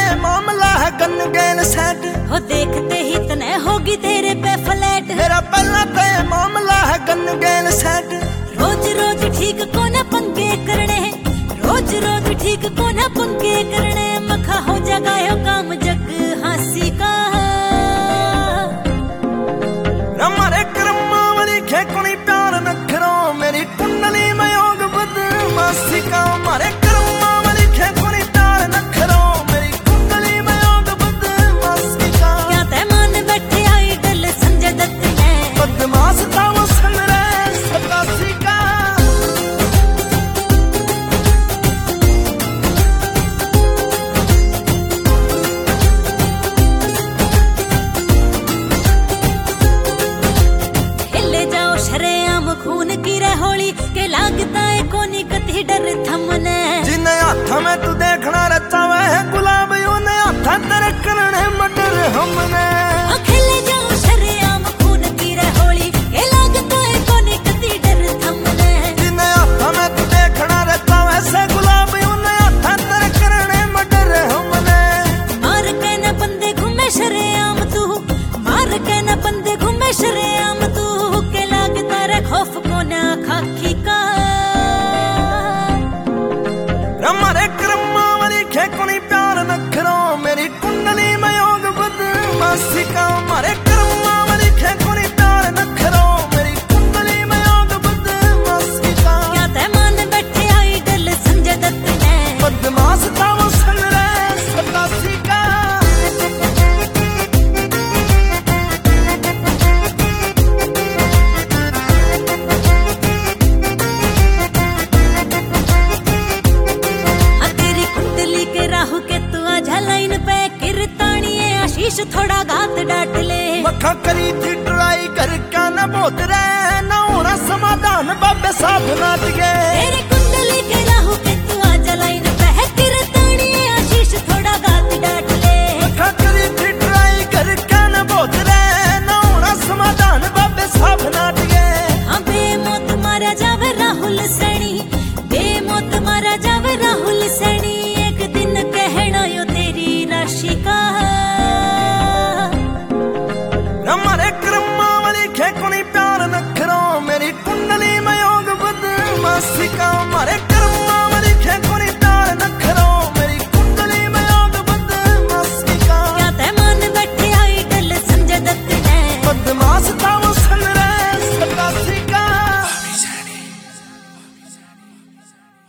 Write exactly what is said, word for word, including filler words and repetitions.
मामला है गन गेल सेट हो देखते ही तने होगी तेरे पे फ्लैट। मेरा पहला तो मामला है गन गेल सेट। रोज रोज ठीक को न पंगे करने, रोज रोज ठीक को न पंगे करने। मखा हो जगायो काम जग हासी का हमारे कर्मा वाली खेकनी प्यार न करो मेरी कुंडली में योग बदमाशी का। हमारे कर्मा वाली खेकनी प्यार न करो मेरी कुंडली में योग बदमाशी का। क्या तै मान बैठे आइडल संजय दत्त ने बदमाश था वो सुन रहे सतासी का। खून की रहोली के लागता है कोनी कति डर थमने। जिन्हें हाथ में तू देखना रहता है गुलाब उन्हें हाथ तेरे करने मटर हमने।